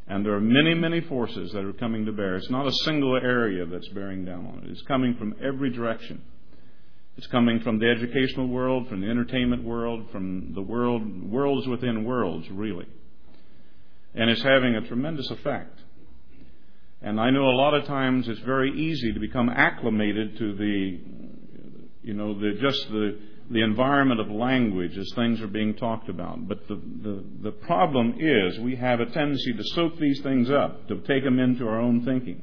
And there are many, many forces that are coming to bear. It's not a single area that's bearing down on it. It's coming from every direction. It's coming from the educational world, from the entertainment world, from the worlds within worlds, really. And it's having a tremendous effect. And I know a lot of times it's very easy to become acclimated to the environment of language as things are being talked about. But the problem is we have a tendency to soak these things up, to take them into our own thinking.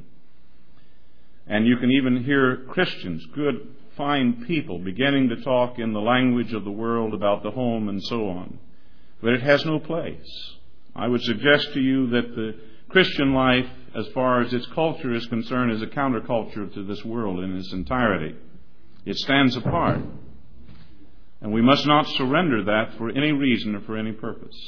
And you can even hear Christians, good, fine people, beginning to talk in the language of the world about the home and so on. But it has no place. I would suggest to you that the Christian life, as far as its culture is concerned, is a counterculture to this world in its entirety. It stands apart. And we must not surrender that for any reason or for any purpose.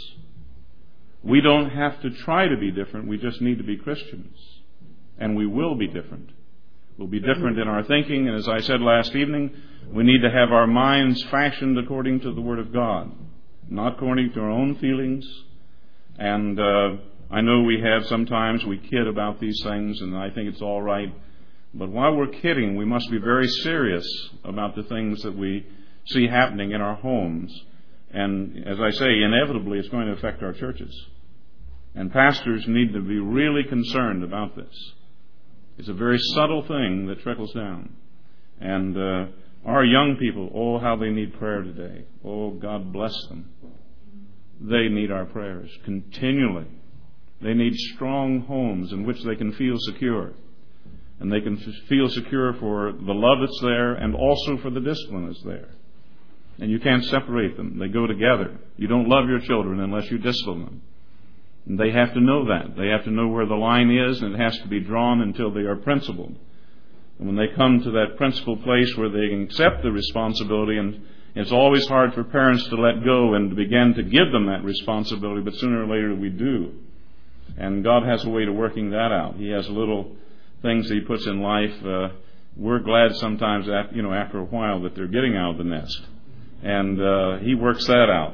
We don't have to try to be different. We just need to be Christians. And we will be different. We'll be different in our thinking. And as I said last evening, we need to have our minds fashioned according to the Word of God, not according to our own feelings. And I know sometimes we kid about these things, and I think it's all right. But while we're kidding, we must be very serious about the things that we see happening in our homes. And as I say, inevitably it's going to affect our churches. And pastors need to be really concerned about this. It's a very subtle thing that trickles down. And our young people, oh, how they need prayer today. Oh, God bless them. They need our prayers continually. They need strong homes in which they can feel secure. And they can feel secure for the love that's there and also for the discipline that's there. And you can't separate them. They go together. You don't love your children unless you discipline them. And they have to know that. They have to know where the line is, and it has to be drawn until they are principled. And when they come to that principled place where they can accept the responsibility, and it's always hard for parents to let go and to begin to give them that responsibility, but sooner or later we do. And God has a way to working that out. He has little things that He puts in life. We're glad sometimes after a while that they're getting out of the nest. And He works that out,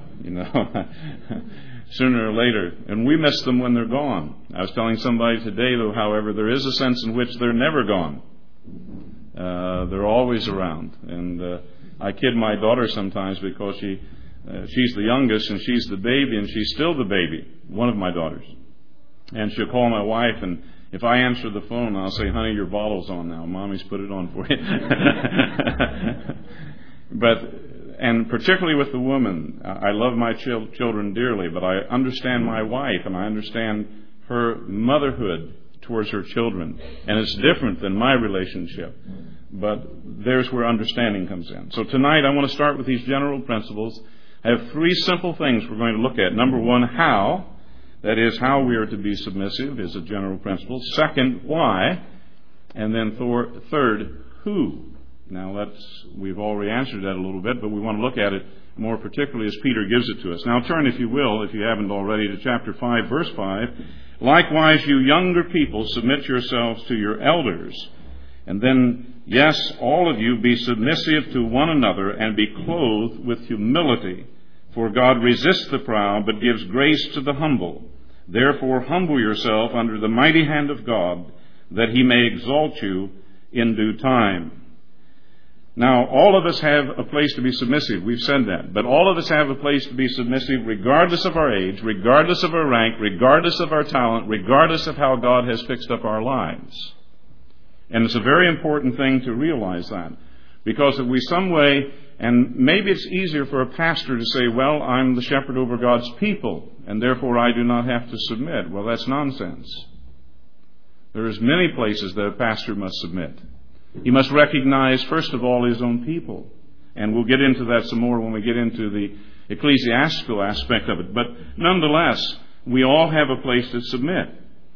sooner or later. And we miss them when they're gone. I was telling somebody today, though, however, there is a sense in which they're never gone. They're always around. And I kid my daughter sometimes because she's the youngest and she's the baby, and she's still the baby, one of my daughters. And she'll call my wife, and if I answer the phone, I'll say, honey, your bottle's on now. Mommy's put it on for you. And particularly with the woman, I love my children dearly, but I understand my wife, and I understand her motherhood towards her children. And it's different than my relationship. But there's where understanding comes in. So tonight I want to start with these general principles. I have three simple things we're going to look at. Number one, how. That is, how we are to be submissive is a general principle. Second, why. And then third, who. Now, we've already answered that a little bit, but we want to look at it more particularly as Peter gives it to us. Now, turn, if you will, if you haven't already, to chapter 5, verse 5. Likewise, you younger people, submit yourselves to your elders. And then, yes, all of you, be submissive to one another and be clothed with humility. For God resists the proud, but gives grace to the humble. Therefore, humble yourself under the mighty hand of God, that He may exalt you in due time. Now, all of us have a place to be submissive. We've said that. But all of us have a place to be submissive regardless of our age, regardless of our rank, regardless of our talent, regardless of how God has fixed up our lives. And it's a very important thing to realize that. Because if we some way, and maybe it's easier for a pastor to say, well, I'm the shepherd over God's people, and therefore I do not have to submit. Well, that's nonsense. There's many places that a pastor must submit. He must recognize, first of all, his own people. And we'll get into that some more when we get into the ecclesiastical aspect of it. But nonetheless, we all have a place to submit.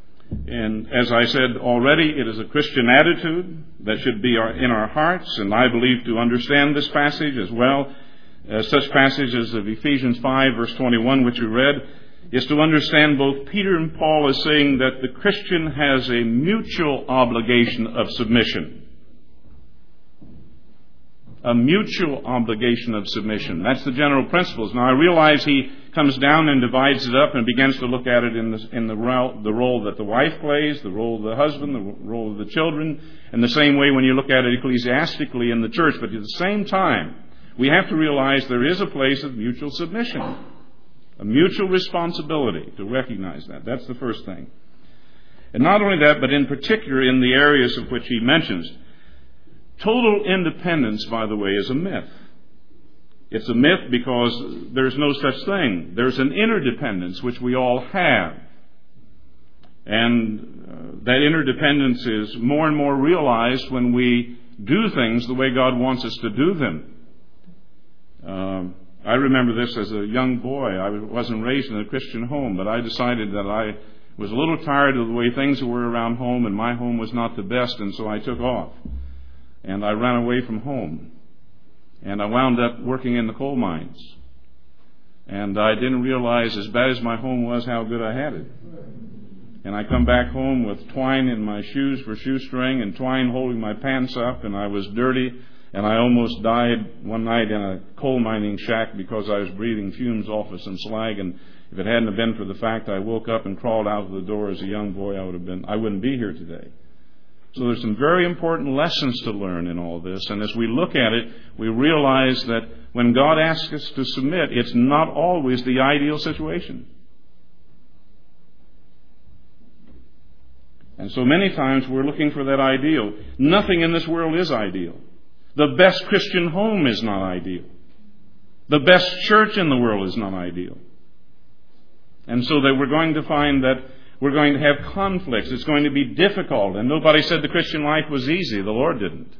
And as I said already, it is a Christian attitude that should be in our hearts. And I believe to understand this passage as well, such passages of Ephesians 5, verse 21, which we read, is to understand both Peter and Paul as saying that the Christian has a mutual obligation of submission. A mutual obligation of submission. That's the general principles. Now I realize he comes down and divides it up and begins to look at it in the role that the wife plays, the role of the husband, the role of the children, and the same way when you look at it ecclesiastically in the church. But at the same time, we have to realize there is a place of mutual submission, a mutual responsibility to recognize that. That's the first thing. And not only that, but in particular in the areas of which he mentions. Total independence, by the way, is a myth. It's a myth because there's no such thing. There's an interdependence which we all have. And that interdependence is more and more realized when we do things the way God wants us to do them. I remember this as a young boy. I wasn't raised in a Christian home, but I decided that I was a little tired of the way things were around home, and my home was not the best, and so I took off. And I ran away from home. And I wound up working in the coal mines. And I didn't realize, as bad as my home was, how good I had it. And I come back home with twine in my shoes for shoestring and twine holding my pants up, and I was dirty. And I almost died one night in a coal mining shack because I was breathing fumes off of some slag. And if it hadn't have been for the fact I woke up and crawled out of the door as a young boy, I wouldn't be here today. So there's some very important lessons to learn in all this. And as we look at it, we realize that when God asks us to submit, it's not always the ideal situation. And so many times we're looking for that ideal. Nothing in this world is ideal. The best Christian home is not ideal. The best church in the world is not ideal. And so that we're going to find that we're going to have conflicts. It's going to be difficult. And nobody said the Christian life was easy. The Lord didn't.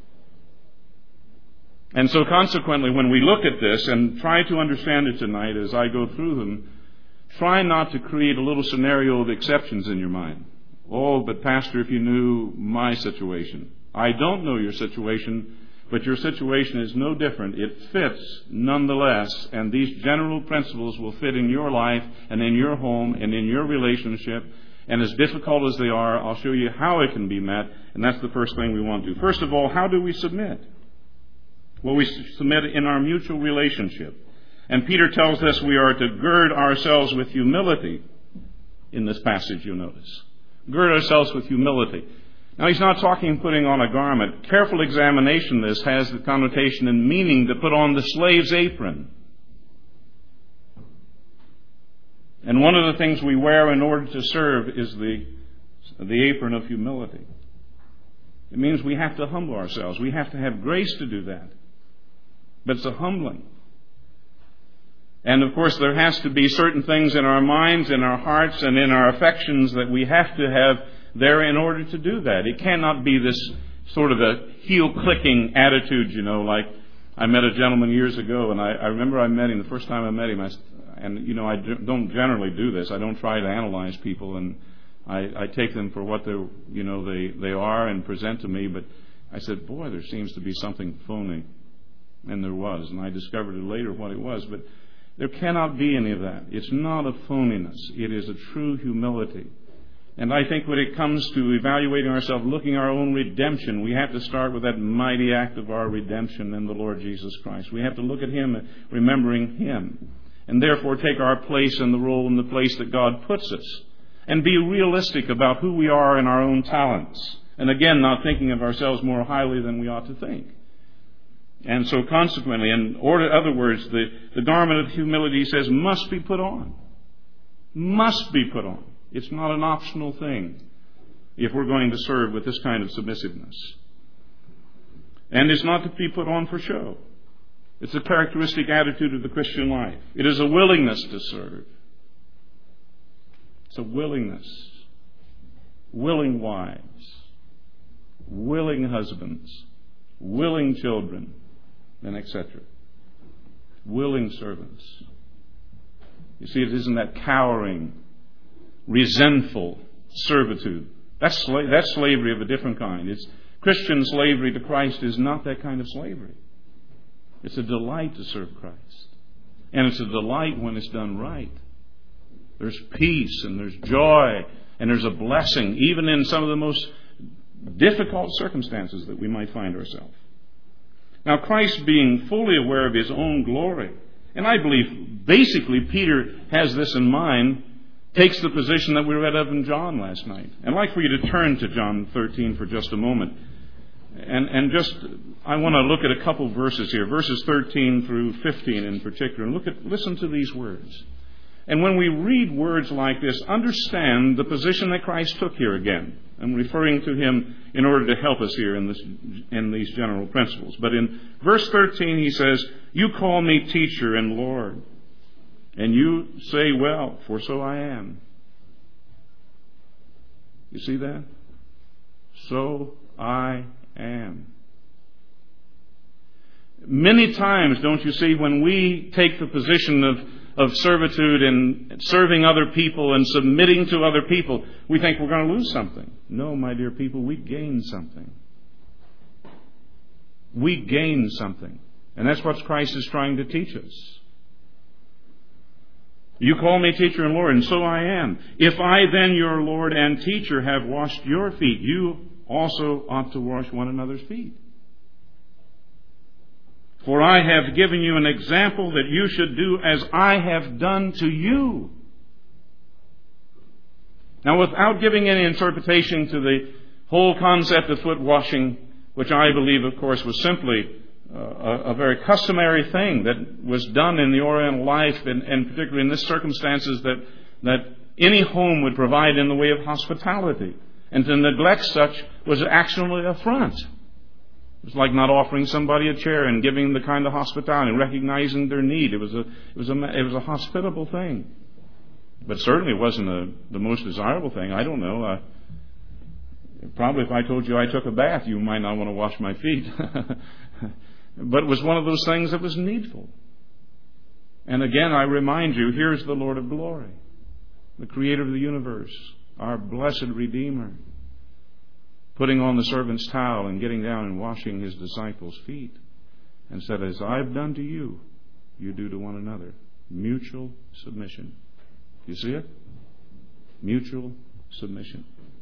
And so consequently, when we look at this and try to understand it tonight as I go through them, try not to create a little scenario of exceptions in your mind. Oh, but Pastor, if you knew my situation. I don't know your situation, but your situation is no different. It fits nonetheless, and these general principles will fit in your life and in your home and in your relationship. And as difficult as they are, I'll show you how it can be met, and that's the first thing we want to do. First of all, how do we submit? Well, we submit in our mutual relationship. And Peter tells us we are to gird ourselves with humility in this passage, you'll notice. Gird ourselves with humility. Now, he's not talking putting on a garment. Careful examination of this has the connotation and meaning to put on the slave's apron. And one of the things we wear in order to serve is the apron of humility. It means we have to humble ourselves. We have to have grace to do that. But it's a humbling. And of course, there has to be certain things in our minds, in our hearts, and in our affections that we have to have there in order to do that. It cannot be this sort of a heel-clicking attitude, like I met a gentleman years ago, and I remember I met him, the first time I met him, I don't generally do this. I don't try to analyze people, and I take them for what they are and present to me, but I said, boy, there seems to be something phony. And there was, and I discovered it later what it was, but there cannot be any of that. It's not a phoniness. It is a true humility. And I think when it comes to evaluating ourselves, looking at our own redemption, we have to start with that mighty act of our redemption in the Lord Jesus Christ. We have to look at Him, remembering Him, and therefore take our place in the role and the place that God puts us, and be realistic about who we are and our own talents. And again, not thinking of ourselves more highly than we ought to think. And so consequently, in other words, the garment of humility, he says, must be put on. Must be put on. It's not an optional thing if we're going to serve with this kind of submissiveness. And it's not to be put on for show. It's a characteristic attitude of the Christian life. It is a willingness to serve. It's a willingness. Willing wives, willing husbands, willing children, and etc. Willing servants. You see, it isn't that cowering, resentful servitude. That's slavery of a different kind. Christian slavery to Christ is not that kind of slavery. It's a delight to serve Christ. And it's a delight when it's done right. There's peace and there's joy and there's a blessing, even in some of the most difficult circumstances that we might find ourselves. Now, Christ being fully aware of his own glory, and I believe basically Peter has this in mind, takes the position that we read of in John last night. And I'd like for you to turn to John 13 for just a moment. And just, I want to look at a couple verses here, verses 13 through 15 in particular. Listen to these words. And when we read words like this, understand the position that Christ took here again. I'm referring to him in order to help us here in these general principles. But in verse 13 he says, "You call me teacher and Lord, and you say, well, for so I am." You see that? So I am. Many times, don't you see, when we take the position of servitude and serving other people and submitting to other people, we think we're going to lose something. No, my dear people, we gain something. We gain something. And that's what Christ is trying to teach us. You call me teacher and Lord, and so I am. If I then, your Lord and teacher, have washed your feet, you also ought to wash one another's feet. For I have given you an example that you should do as I have done to you. Now, without giving any interpretation to the whole concept of foot washing, which I believe, of course, was simply a very customary thing that was done in the Oriental life, and particularly in this circumstances that any home would provide in the way of hospitality. And to neglect such was actually an affront. It was like not offering somebody a chair and giving the kind of hospitality and recognizing their need. It was a hospitable thing. But certainly it wasn't the most desirable thing. I don't know. Probably if I told you I took a bath, you might not want to wash my feet. But it was one of those things that was needful. And again, I remind you, here's the Lord of glory, the creator of the universe, our blessed Redeemer, putting on the servant's towel and getting down and washing his disciples' feet, and said, as I've done to you, you do to one another. Mutual submission. You see it? Mutual submission.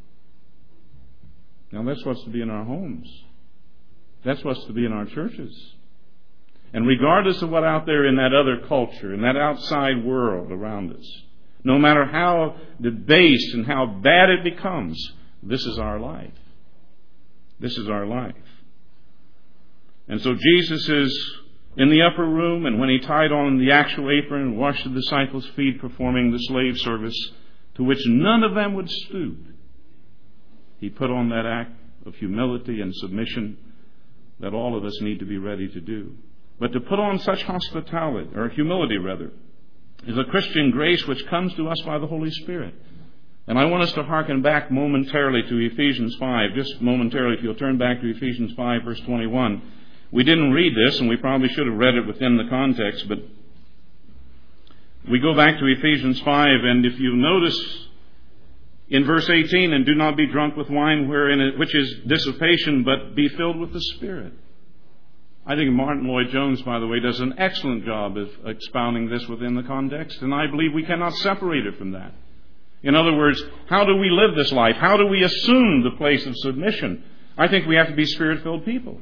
Now that's what's to be in our homes. That's what's to be in our churches. And regardless of what out there in that other culture, in that outside world around us, no matter how debased and how bad it becomes, this is our life. This is our life. And so Jesus is in the upper room, and when he tied on the actual apron and washed the disciples' feet, performing the slave service to which none of them would stoop, he put on that act of humility and submission that all of us need to be ready to do. But to put on such hospitality, or humility rather, is a Christian grace which comes to us by the Holy Spirit. And I want us to hearken back momentarily to Ephesians 5, just momentarily, if you'll turn back to Ephesians 5, verse 21. We didn't read this, and we probably should have read it within the context, but we go back to Ephesians 5, and if you notice in verse 18, and do not be drunk with wine which is dissipation, but be filled with the Spirit. I think Martin Lloyd-Jones, by the way, does an excellent job of expounding this within the context, and I believe we cannot separate it from that. In other words, how do we live this life? How do we assume the place of submission? I think we have to be Spirit-filled people.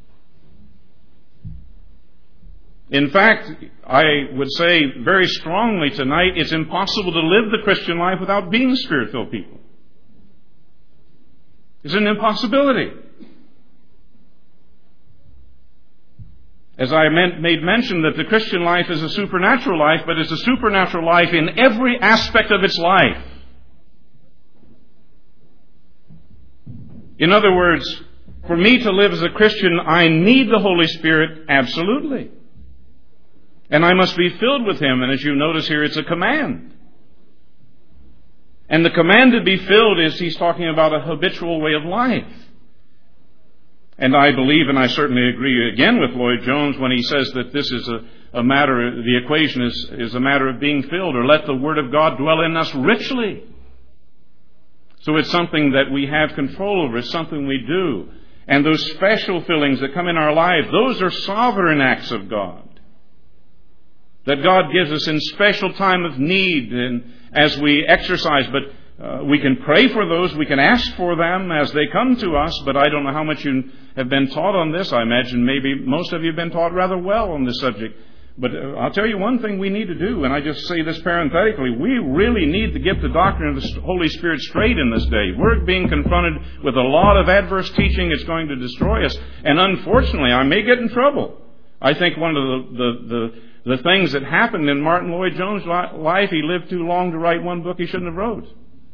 In fact, I would say very strongly tonight, it's impossible to live the Christian life without being Spirit-filled people. It's an impossibility. As I made mention that the Christian life is a supernatural life, but it's a supernatural life in every aspect of its life. In other words, for me to live as a Christian, I need the Holy Spirit, absolutely. And I must be filled with Him. And as you notice here, it's a command. And the command to be filled is, he's talking about a habitual way of life. And I believe, and I certainly agree again with Lloyd-Jones when he says that this is a matter, the equation is a matter of being filled, or let the Word of God dwell in us richly. So it's something that we have control over. It's something we do. And those special fillings that come in our life, those are sovereign acts of God, that God gives us in special time of need and as we exercise. But We can pray for those. We can ask for them as they come to us, but I don't know how much you have been taught on this. I imagine maybe most of you have been taught rather well on this subject. But I'll tell you one thing we need to do, and I just say this parenthetically, we really need to get the doctrine of the Holy Spirit straight in this day. We're being confronted with a lot of adverse teaching that's going to destroy us, and unfortunately, I may get in trouble. I think one of the things that happened in Martin Lloyd-Jones' life, he lived too long to write one book he shouldn't have wrote.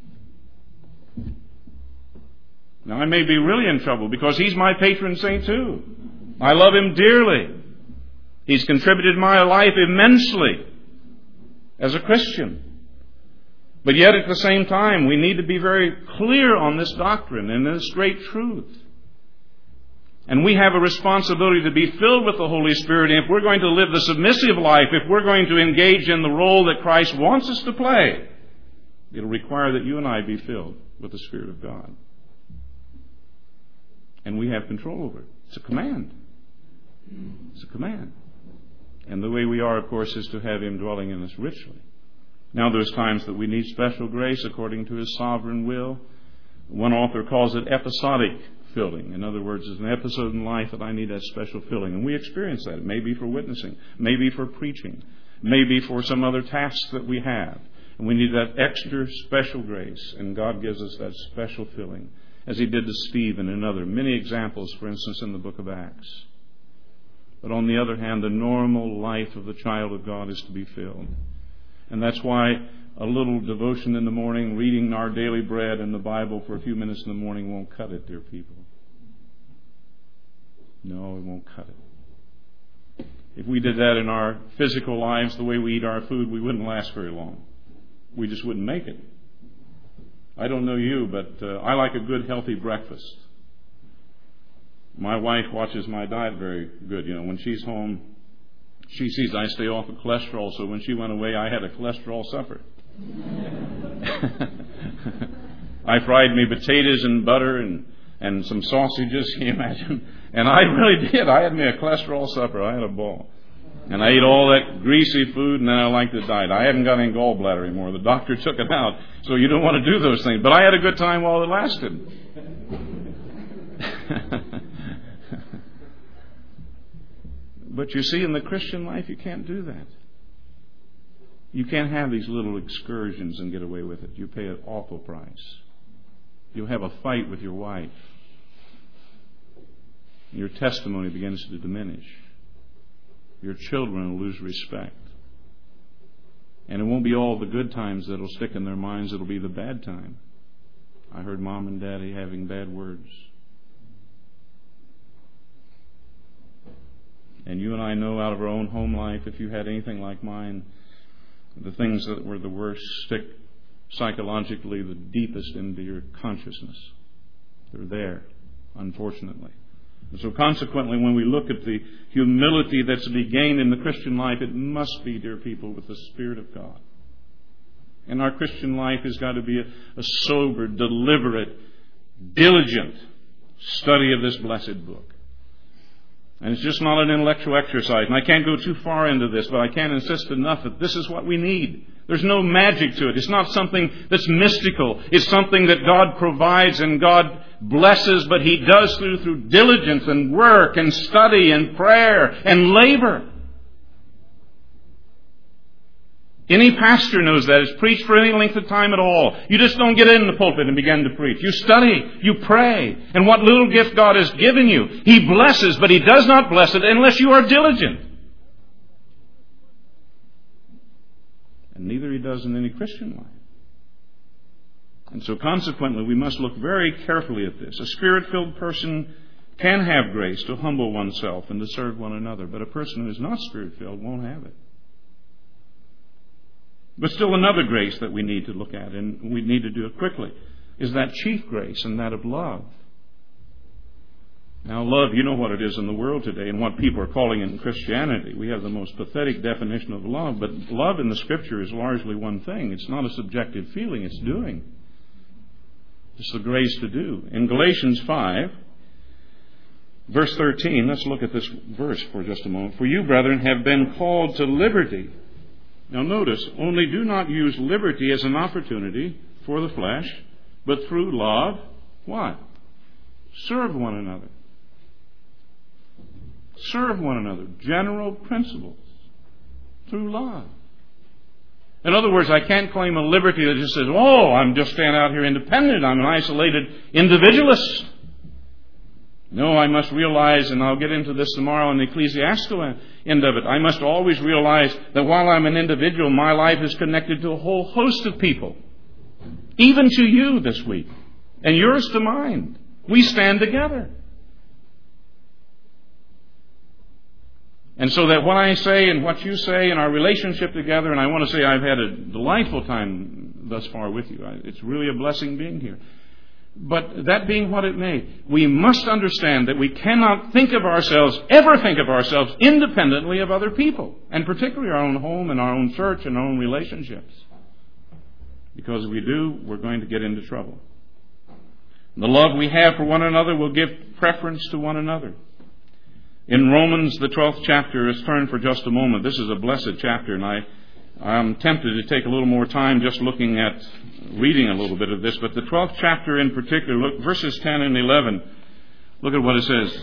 Now, I may be really in trouble because he's my patron saint too. I love him dearly. He's contributed to my life immensely as a Christian. But yet at the same time, we need to be very clear on this doctrine and this great truth. And we have a responsibility to be filled with the Holy Spirit. And if we're going to live the submissive life, if we're going to engage in the role that Christ wants us to play, it'll require that you and I be filled with the Spirit of God. And we have control over it. It's a command. It's a command. And the way we are, of course, is to have Him dwelling in us richly. Now, there's times that we need special grace according to His sovereign will. One author calls it episodic filling. In other words, it's an episode in life that I need that special filling. And we experience that. It may be for witnessing, maybe for preaching, maybe for some other tasks that we have. And we need that extra special grace. And God gives us that special filling, as He did to Stephen and other. Many examples, for instance, in the book of Acts. But on the other hand, the normal life of the child of God is to be filled. And that's why a little devotion in the morning, reading our daily bread and the Bible for a few minutes in the morning won't cut it, dear people. No, it won't cut it. If we did that in our physical lives, the way we eat our food, we wouldn't last very long. We just wouldn't make it. I don't know you, but I like a good, healthy breakfast. My wife watches my diet very good. You know, when she's home, she sees I stay off of cholesterol, so when she went away, I had a cholesterol supper. I fried me potatoes and butter and some sausages, can you imagine? And I really did. I had me a cholesterol supper. I had a ball. And I ate all that greasy food, and then I liked the diet. I haven't got any gallbladder anymore. The doctor took it out, so you don't want to do those things. But I had a good time while it lasted. But you see, in the Christian life, you can't do that. You can't have these little excursions and get away with it. You pay an awful price. You'll have a fight with your wife. Your testimony begins to diminish. Your children will lose respect. And it won't be all the good times that'll stick in their minds. It'll be the bad time. I heard Mom and Daddy having bad words. And you and I know out of our own home life, if you had anything like mine, the things that were the worst stick psychologically the deepest into your consciousness. They're there, unfortunately. And so consequently, when we look at the humility that's to be gained in the Christian life, it must be, dear people, with the Spirit of God. And our Christian life has got to be a sober, deliberate, diligent study of this blessed book. And it's just not an intellectual exercise. And I can't go too far into this, but I can insist enough that this is what we need. There's no magic to it. It's not something that's mystical. It's something that God provides and God blesses, but He does through diligence and work and study and prayer and labor. Any pastor knows that. It's preached for any length of time at all. You just don't get in the pulpit and begin to preach. You study, you pray, and what little gift God has given you, He blesses, but He does not bless it unless you are diligent. And neither He does in any Christian life. And so consequently, we must look very carefully at this. A Spirit-filled person can have grace to humble oneself and to serve one another, but a person who is not Spirit-filled won't have it. But still another grace that we need to look at, and we need to do it quickly, is that chief grace, and that of love. Now, love, you know what it is in the world today and what people are calling it in Christianity. We have the most pathetic definition of love, but love in the Scripture is largely one thing. It's not a subjective feeling, it's doing. It's the grace to do. In Galatians 5, verse 13, let's look at this verse for just a moment. For you, brethren, have been called to liberty. Now notice, only do not use liberty as an opportunity for the flesh, but through love, what? Serve one another. Serve one another. General principles. Through love. In other words, I can't claim a liberty that just says, oh, I'm just standing out here independent. I'm an isolated individualist. No, I must realize, and I'll get into this tomorrow in the ecclesiastical end of it, I must always realize that while I'm an individual, my life is connected to a whole host of people. Even to you this week. And yours to mine. We stand together. And so that what I say and what you say in our relationship together, and I want to say I've had a delightful time thus far with you. It's really a blessing being here. But that being what it may, we must understand that we cannot ever think of ourselves independently of other people, and particularly our own home and our own church and our own relationships. Because if we do, we're going to get into trouble. The love we have for one another will give preference to one another. In Romans, the 12th chapter, let's turn for just a moment. This is a blessed chapter, and I'm tempted to take a little more time just looking at reading a little bit of this. But the 12th chapter in particular, look, verses 10 and 11, look at what it says.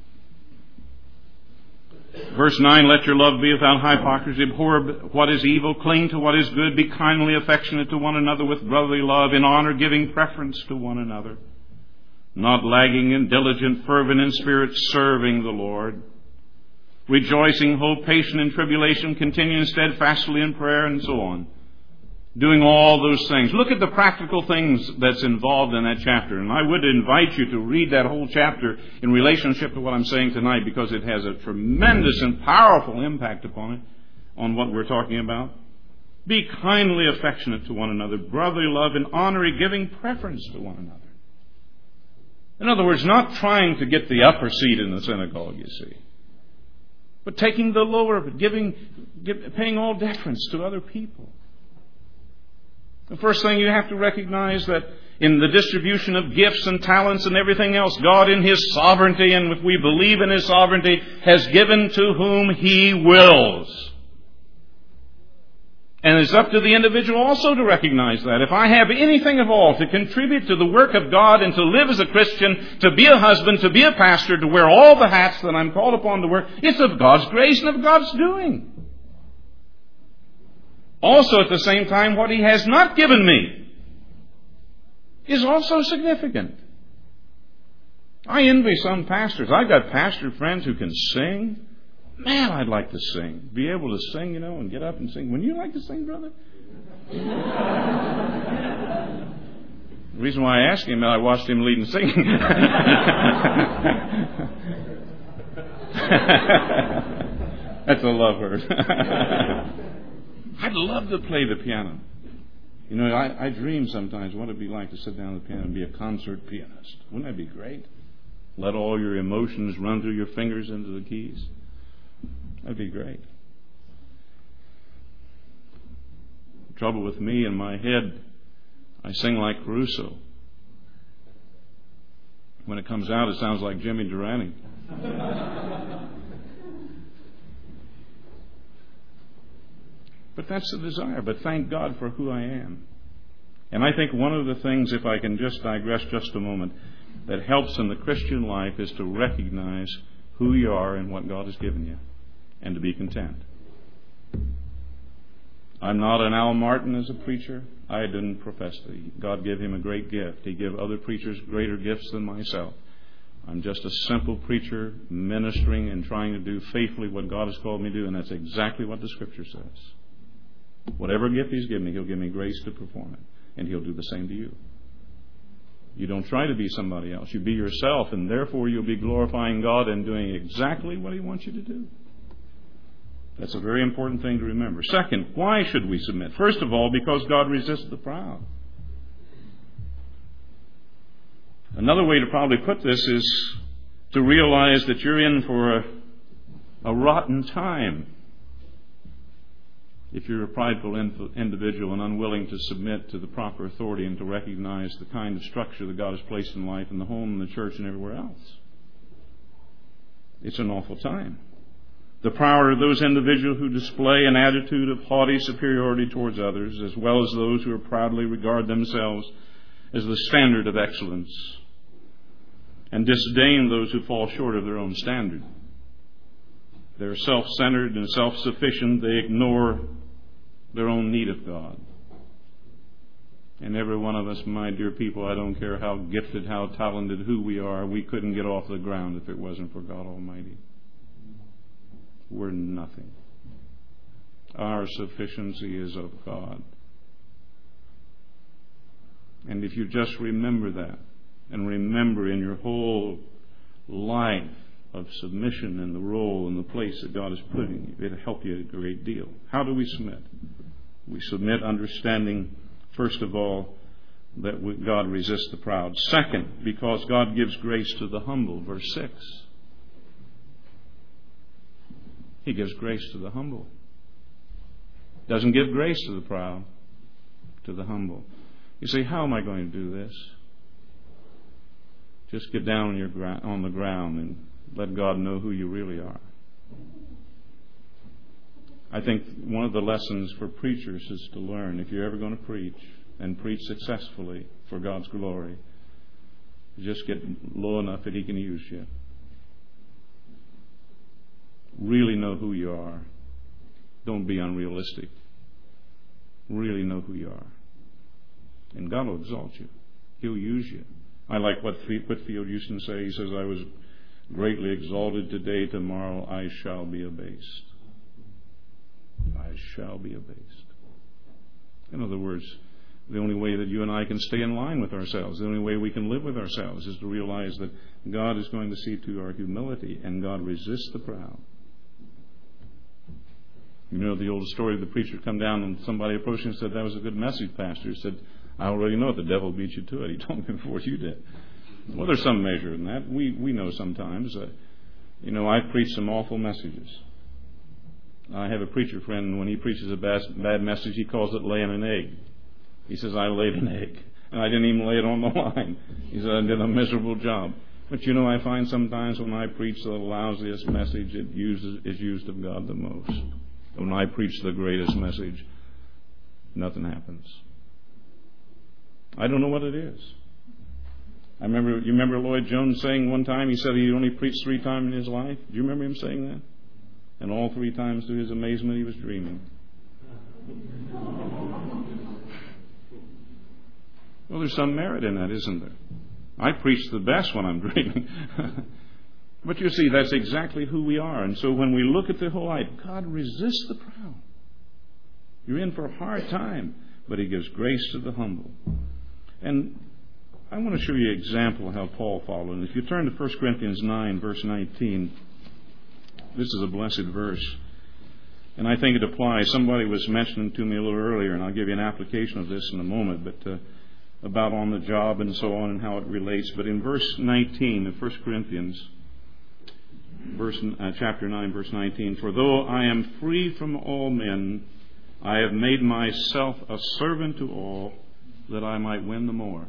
Verse 9, let your love be without hypocrisy. Abhor what is evil. Cling to what is good. Be kindly affectionate to one another with brotherly love, in honor giving preference to one another. Not lagging in diligent, fervent in spirit, serving the Lord. Rejoicing, hope, patient in tribulation, continuing steadfastly in prayer, and so on. Doing all those things. Look at the practical things that's involved in that chapter. And I would invite you to read that whole chapter in relationship to what I'm saying tonight, because it has a tremendous and powerful impact upon it, on what we're talking about. Be kindly affectionate to one another, brotherly love, and honor, giving preference to one another. In other words, not trying to get the upper seat in the synagogue, you see, but taking the lower of it, paying all deference to other people. The first thing you have to recognize that in the distribution of gifts and talents and everything else, God in His sovereignty, and if we believe in His sovereignty, has given to whom He wills. And it's up to the individual also to recognize that. If I have anything at all to contribute to the work of God and to live as a Christian, to be a husband, to be a pastor, to wear all the hats that I'm called upon to wear, it's of God's grace and of God's doing. Also, at the same time, what He has not given me is also significant. I envy some pastors. I've got pastor friends who can sing. Man, I'd like to sing. Be able to sing, and get up and sing. Wouldn't you like to sing, brother? The reason why I asked him, I watched him lead and singing. That's a love word. I'd love to play the piano. I dream sometimes what it'd be like to sit down at the piano and be a concert pianist. Wouldn't that be great? Let all your emotions run through your fingers into the keys. That'd be great. The trouble with me in my head, I sing like Caruso. When it comes out, it sounds like Jimmy Durante. But that's the desire. But thank God for who I am. And I think one of the things, if I can just digress just a moment, that helps in the Christian life is to recognize who you are and what God has given you, and to be content. I'm not an Al Martin as a preacher. I didn't profess that. God gave him a great gift. He gave other preachers greater gifts than myself. I'm just a simple preacher ministering and trying to do faithfully what God has called me to do, and that's exactly what the Scripture says. Whatever gift He's given me, He'll give me grace to perform it, and He'll do the same to you. You don't try to be somebody else. You be yourself, and therefore you'll be glorifying God and doing exactly what He wants you to do. That's a very important thing to remember. Second, why should we submit? First of all, because God resists the proud. Another way to probably put this is to realize that you're in for a rotten time if you're a prideful individual and unwilling to submit to the proper authority and to recognize the kind of structure that God has placed in life, in the home, in the church, and everywhere else. It's an awful time. The proud are those individuals who display an attitude of haughty superiority towards others, as well as those who proudly regard themselves as the standard of excellence and disdain those who fall short of their own standard. They're self-centered and self-sufficient. They ignore their own need of God. And every one of us, my dear people, I don't care how gifted, how talented, who we are, we couldn't get off the ground if it wasn't for God Almighty. We're nothing. Our sufficiency is of God. And if you just remember that, and remember in your whole life of submission and the role and the place that God is putting you, it'll help you a great deal. How do we submit? We submit understanding, first of all, that God resists the proud. Second, because God gives grace to the humble. Verse 6. He gives grace to the humble. Doesn't give grace to the proud, to the humble. You say, how am I going to do this? Just get down on the ground and let God know who you really are. I think one of the lessons for preachers is to learn, if you're ever going to preach, and preach successfully for God's glory, just get low enough that He can use you. Really know who you are. Don't be unrealistic. Really know who you are. And God will exalt you. He'll use you. I like what Whitfield used to say. He says, I was greatly exalted today, tomorrow I shall be abased. I shall be abased. In other words, the only way that you and I can stay in line with ourselves, the only way we can live with ourselves, is to realize that God is going to see to our humility, and God resists the proud. You know the old story of the preacher come down and somebody approached him and said, that was a good message, Pastor. He said, I already know it. The devil beat you to it. He told me before you did. Well, there's some measure in that. We know sometimes. I've preached some awful messages. I have a preacher friend, when he preaches a bad message, he calls it laying an egg. He says, I laid an egg. And I didn't even lay it on the line. He said, I did a miserable job. But I find sometimes when I preach the lousiest message, it is used of God the most. When I preach the greatest message, nothing happens. I don't know what it is. You remember Lloyd Jones saying one time, he said he only preached 3 times in his life? Do you remember him saying that? And all 3 times, to his amazement, he was dreaming. Well, there's some merit in that, isn't there? I preach the best when I'm dreaming. But you see, that's exactly who we are. And so when we look at the whole life, God resists the proud. You're in for a hard time, but He gives grace to the humble. And I want to show you an example of how Paul followed. And if you turn to 1 Corinthians 9, verse 19, this is a blessed verse. And I think it applies. Somebody was mentioning to me a little earlier, and I'll give you an application of this in a moment, but about on the job and so on and how it relates. But in verse 19 of 1 Corinthians, chapter 9, verse 19, for though I am free from all men, I have made myself a servant to all, that I might win the more.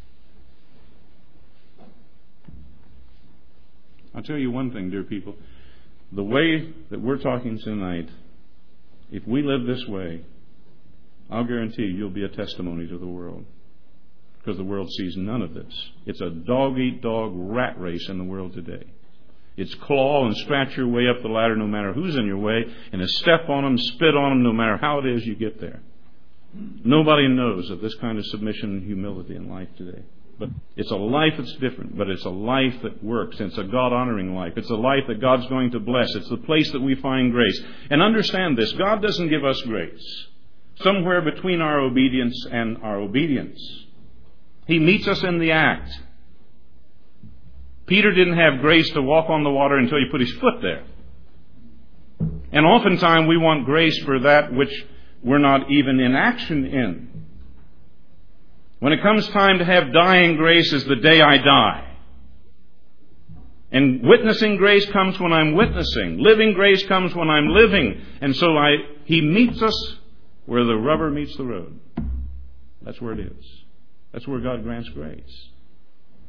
I'll tell you one thing, dear people. The way that we're talking tonight, if we live this way, I'll guarantee you'll be a testimony to the world. Because the world sees none of this. It's a dog-eat-dog rat race in the world today. It's claw and scratch your way up the ladder no matter who's in your way, and step on them, spit on them, no matter how it is you get there. Nobody knows of this kind of submission and humility in life today. But it's a life that's different, but it's a life that works. It's a God-honoring life. It's a life that God's going to bless. It's the place that we find grace. And understand this, God doesn't give us grace somewhere between our obedience and our obedience. He meets us in the act. Peter didn't have grace to walk on the water until he put his foot there. And oftentimes we want grace for that which we're not even in action in. When it comes time to have dying grace is the day I die. And witnessing grace comes when I'm witnessing. Living grace comes when I'm living. And so He meets us where the rubber meets the road. That's where it is. That's where God grants grace.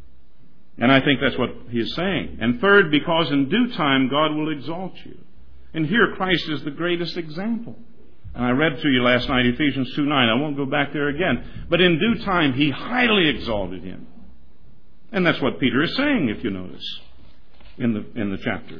And I think that's what He is saying. And third, because in due time God will exalt you. And here Christ is the greatest example. And I read to you last night Ephesians 2:9. I won't go back there again. But in due time, He highly exalted Him. And that's what Peter is saying, if you notice, in the chapter.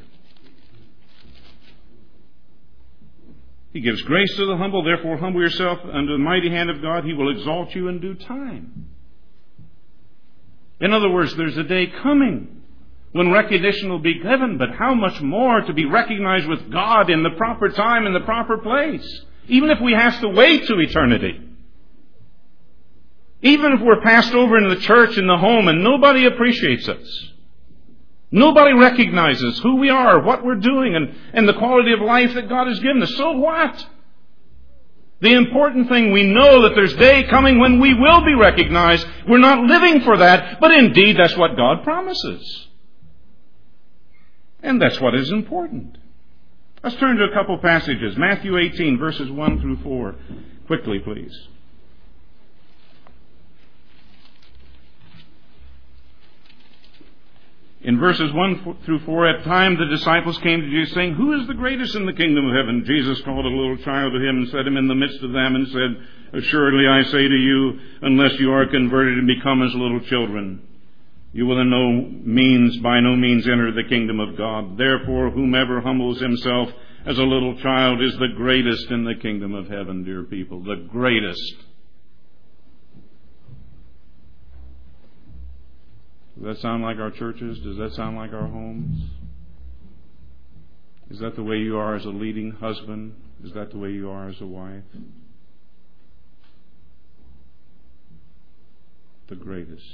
He gives grace to the humble. Therefore, humble yourself under the mighty hand of God. He will exalt you in due time. In other words, there's a day coming when recognition will be given, but how much more to be recognized with God in the proper time, in the proper place, even if we have to wait to eternity. Even if we're passed over in the church, in the home, and nobody appreciates us. Nobody recognizes who we are, what we're doing, and the quality of life that God has given us. So what? The important thing, we know that there's a day coming when we will be recognized. We're not living for that, but indeed that's what God promises. And that's what is important. Let's turn to a couple passages. Matthew 18, verses 1 through 4. Quickly, please. In verses 1 through 4, at time the disciples came to Jesus, saying, "Who is the greatest in the kingdom of heaven?" Jesus called a little child to him and set him in the midst of them and said, "Assuredly I say to you, unless you are converted and become as little children, you will by no means enter the kingdom of God. Therefore, whomever humbles himself as a little child is the greatest in the kingdom of heaven," dear people. The greatest. Does that sound like our churches? Does that sound like our homes? Is that the way you are as a leading husband? Is that the way you are as a wife? The greatest.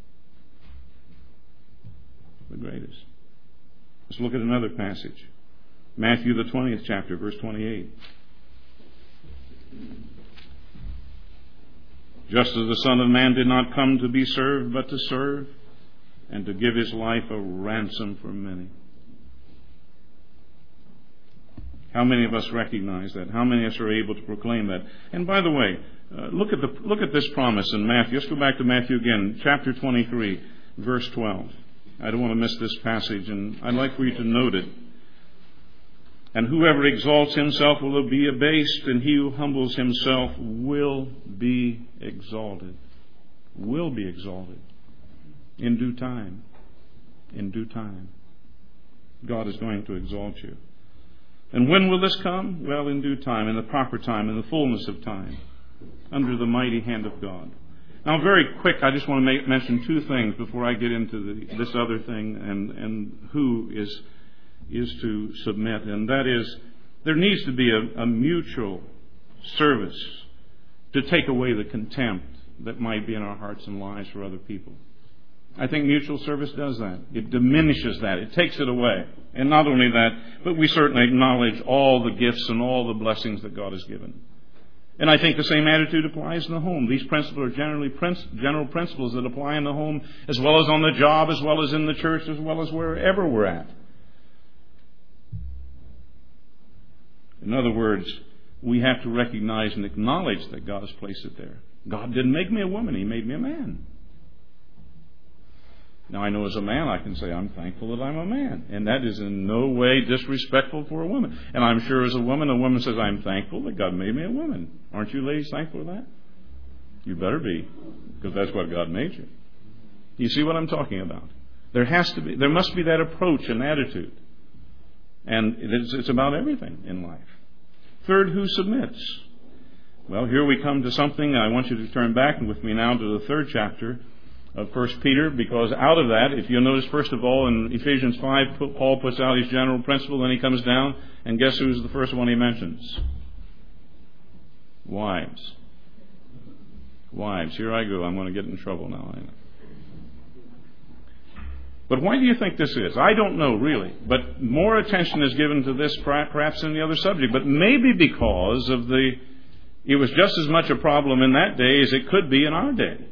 The greatest. Let's look at another passage. Matthew the 20th chapter, verse 28. Just as the Son of Man did not come to be served, but to serve, and to give His life a ransom for many. How many of us recognize that? How many of us are able to proclaim that? And by the way, look at this promise in Matthew. Let's go back to Matthew again, chapter 23, verse 12. I don't want to miss this passage, and I'd like for you to note it. "And whoever exalts himself will be abased, and he who humbles himself will be exalted." Will be exalted. In due time. In due time. God is going to exalt you. And when will this come? Well, in due time, in the proper time, in the fullness of time, under the mighty hand of God. Now, very quick, I just want to mention two things before I get into this other thing and who is to submit. And that is, there needs to be a mutual service to take away the contempt that might be in our hearts and lives for other people. I think mutual service does that. It diminishes that. It takes it away. And not only that, but we certainly acknowledge all the gifts and all the blessings that God has given. And I think the same attitude applies in the home. These principles are general principles that apply in the home as well as on the job, as well as in the church, as well as wherever we're at. In other words, we have to recognize and acknowledge that God has placed it there. God didn't make me a woman. He made me a man. Now, I know as a man I can say I'm thankful that I'm a man. And that is in no way disrespectful for a woman. And I'm sure as a woman says, I'm thankful that God made me a woman. Aren't you ladies thankful for that? You better be, because that's what God made you. You see what I'm talking about? There must be that approach and attitude. And it's about everything in life. Third, who submits? Well, here we come to something. I want you to turn back with me now to the 3rd chapter of 1 Peter, because out of that, if you'll notice, first of all, in Ephesians 5, Paul puts out his general principle, then he comes down, and guess who's the first one he mentions? Wives. Wives. Here I go. I'm going to get in trouble now. But why do you think this is? I don't know, really. But more attention is given to this perhaps than the other subject. But maybe because of it was just as much a problem in that day as it could be in our day.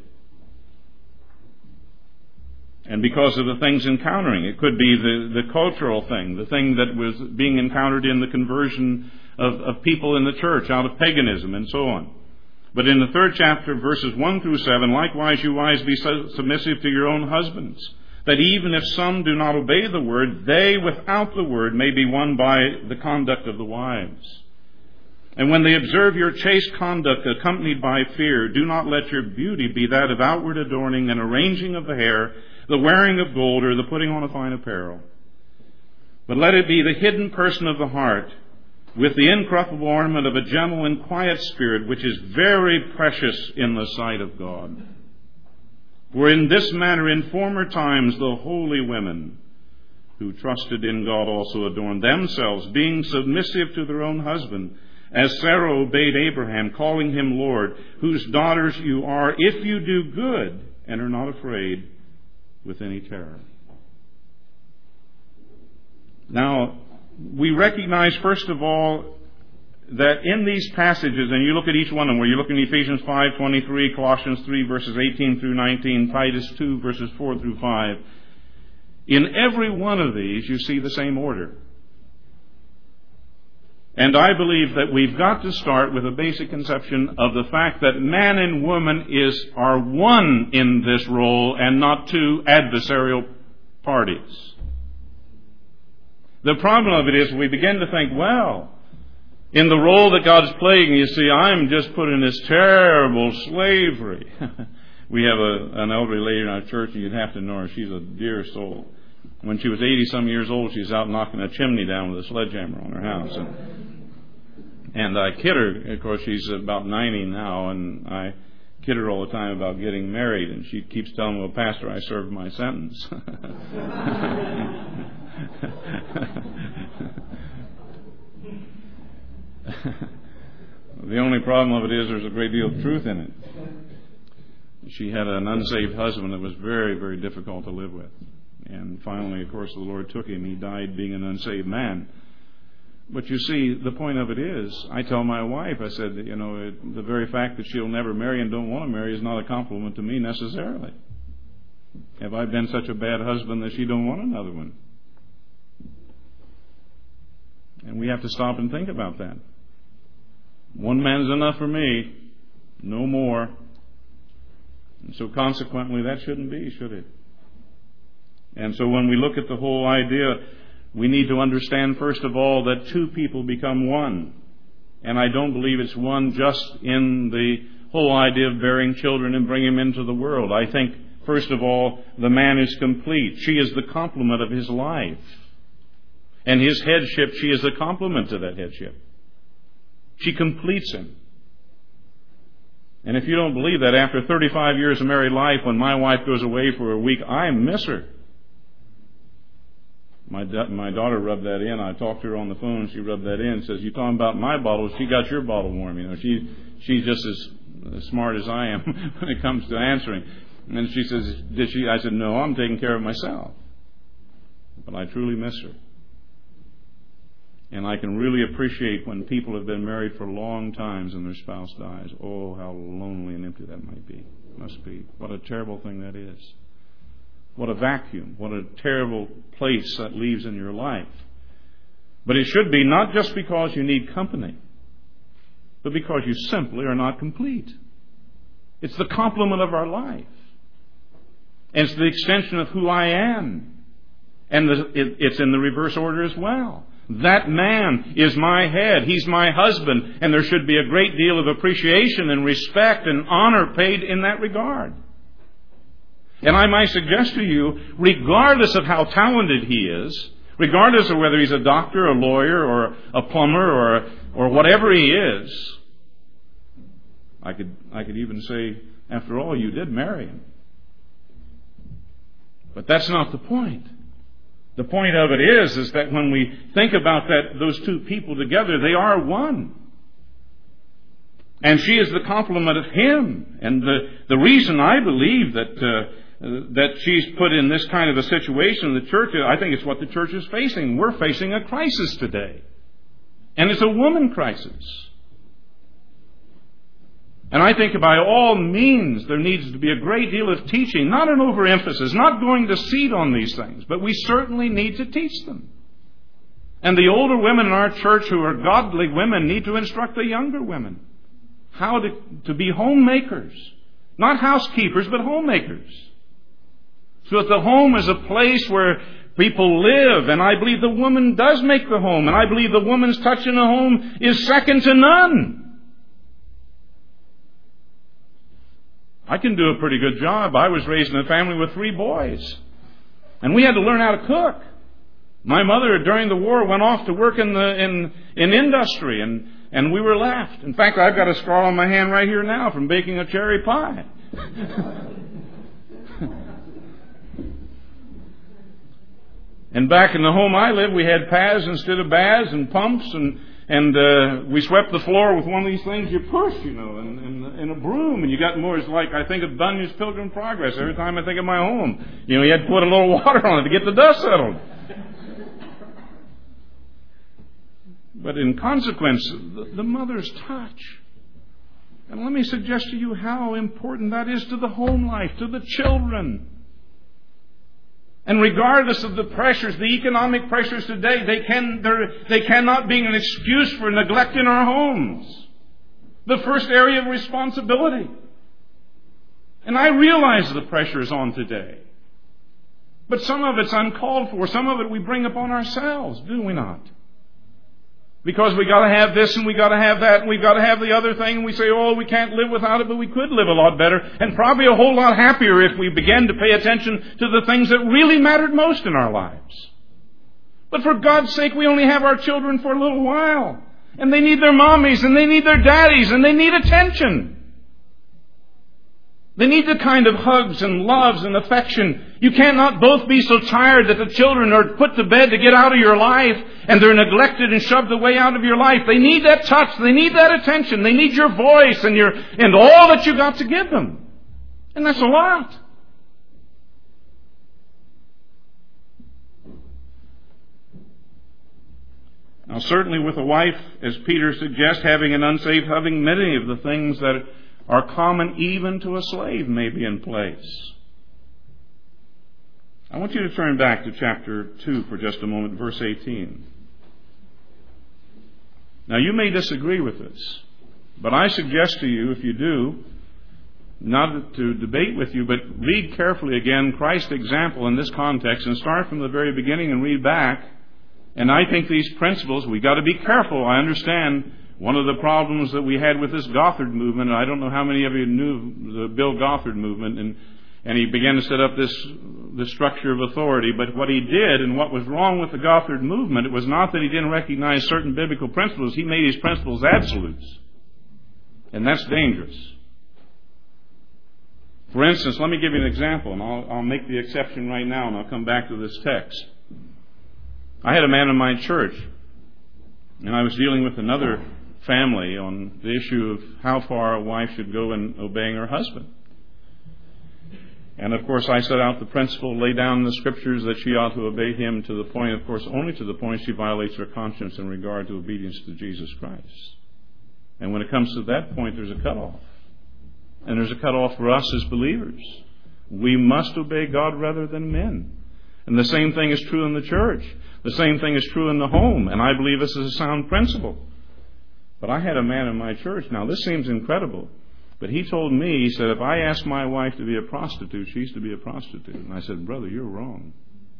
And because of the things encountering. It could be the cultural thing, the thing that was being encountered in the conversion of people in the church out of paganism and so on. But in the 3rd chapter, verses 1 through 7, likewise you wives be submissive to your own husbands, that even if some do not obey the word, they without the word may be won by the conduct of the wives. And when they observe your chaste conduct accompanied by fear, do not let your beauty be that of outward adorning and arranging of the hair, the wearing of gold, or the putting on of fine apparel. But let it be the hidden person of the heart, with the incorruptible ornament of a gentle and quiet spirit, which is very precious in the sight of God. For in this manner in former times the holy women who trusted in God also adorned themselves, being submissive to their own husband, as Sarah obeyed Abraham, calling him Lord, whose daughters you are, if you do good and are not afraid with any terror. Now, we recognize, first of all, that in these passages, and you look at each one of them, where you look in Ephesians 5:23, Colossians 3, verses 18 through 19, Titus 2, verses 4 through 5, in every one of these you see the same order. And I believe that we've got to start with a basic conception of the fact that man and woman are one in this role and not two adversarial parties. The problem of it is we begin to think, well, in the role that God's playing, you see, I'm just put in this terrible slavery. We have an elderly lady in our church, and you'd have to know her. She's a dear soul. When she was 80-some years old, she was out knocking a chimney down with a sledgehammer on her house. And I kid her. Of course, she's about 90 now, and I kid her all the time about getting married. And she keeps telling me, well, Pastor, I served my sentence. The only problem of it is there's a great deal of truth in it. She had an unsaved husband that was very, very difficult to live with. And finally, of course, the Lord took him. He died being an unsaved man. But you see, the point of it is, I tell my wife, I said, the very fact that she'll never marry and don't want to marry is not a compliment to me necessarily. Have I been such a bad husband that she don't want another one? And we have to stop and think about that. One man is enough for me, no more. And so consequently, that shouldn't be, should it? And so when we look at the whole idea, we need to understand, first of all, that two people become one. And I don't believe it's one just in the whole idea of bearing children and bringing them into the world. I think, first of all, the man is complete. She is the complement of his life. And his headship, she is the complement to that headship. She completes him. And if you don't believe that, after 35 years of married life, when my wife goes away for a week, I miss her. My daughter rubbed that in. I talked to her on the phone. She rubbed that in. Says, "You talking about my bottle? She got your bottle warm." She's just as smart as I am when it comes to answering. And she says, "Did she?" I said, "No, I'm taking care of myself." But I truly miss her. And I can really appreciate when people have been married for long times and their spouse dies. Oh, how lonely and empty that must be. What a terrible thing that is. What a vacuum. What a terrible place that leaves in your life. But it should be not just because you need company, but because you simply are not complete. It's the complement of our life. And it's the extension of who I am. And it's in the reverse order as well. That man is my head. He's my husband. And there should be a great deal of appreciation and respect and honor paid in that regard. And I might suggest to you, regardless of how talented he is, regardless of whether he's a doctor, a lawyer, or a plumber, or whatever he is, I could even say, after all, you did marry him. But that's not the point. The point of it is that when we think about those two people together, they are one. And she is the complement of him. And the reason I believe that she's put in this kind of a situation in the church, I think it's what the church is facing. We're facing a crisis today. And it's a woman crisis. And I think by all means there needs to be a great deal of teaching, not an overemphasis, not going to seed on these things, but we certainly need to teach them. And the older women in our church who are godly women need to instruct the younger women how to be homemakers. Not housekeepers, but homemakers. So that the home is a place where people live, and I believe the woman does make the home, and I believe the woman's touch in the home is second to none. I can do a pretty good job. I was raised in a family with 3 boys, and we had to learn how to cook. My mother, during the war, went off to work in industry, and we were left. In fact, I've got a scar on my hand right here now from baking a cherry pie. And back in the home I lived, we had paths instead of baths and pumps, and we swept the floor with one of these things you push, and a broom, and you got more. It's like I think of Bunyan's Pilgrim's Progress every time I think of my home. You had to put a little water on it to get the dust settled. But in consequence, the mother's touch. And let me suggest to you how important that is to the home life, to the children. And regardless of the pressures, the economic pressures today, they cannot be an excuse for neglect in our homes. The first area of responsibility. And I realize the pressure is on today. But some of it's uncalled for. Some of it we bring upon ourselves, do we not? Because we got to have this and we got to have that and we got to have the other thing, and we say, oh, we can't live without it, but we could live a lot better and probably a whole lot happier if we began to pay attention to the things that really mattered most in our lives. But for God's sake, we only have our children for a little while, and they need their mommies and they need their daddies and they need attention. They need the kind of hugs and loves and affection. You cannot both be so tired that the children are put to bed to get out of your life and they're neglected and shoved away out of your life. They need that touch. They need that attention. They need your voice and all that you got to give them. And that's a lot. Now, certainly with a wife, as Peter suggests, having an unsaved, having many of the things that are common even to a slave may be in place. I want you to turn back to chapter 2 for just a moment, verse 18. Now, you may disagree with this, but I suggest to you, if you do, not to debate with you, but read carefully again Christ's example in this context and start from the very beginning and read back. And I think these principles, we got to be careful. I understand one of the problems that we had with this Gothard movement, and I don't know how many of you knew the Bill Gothard movement, and he began to set up this structure of authority. But what he did, and what was wrong with the Gothard movement, it was not that he didn't recognize certain biblical principles. He made his principles absolutes. And that's dangerous. For instance, let me give you an example, and I'll make the exception right now, and I'll come back to this text. I had a man in my church, and I was dealing with another family on the issue of how far a wife should go in obeying her husband. And of course I set out the principle, lay down in the scriptures that she ought to obey him to the point, of course, only to the point she violates her conscience in regard to obedience to Jesus Christ. And when it comes to that point, there's a cutoff. And there's a cutoff for us as believers. We must obey God rather than men. And the same thing is true in the church. The same thing is true in the home. And I believe this is a sound principle. But I had a man in my church. Now, this seems incredible. But he told me, he said, if I ask my wife to be a prostitute, she's to be a prostitute. And I said, brother, you're wrong.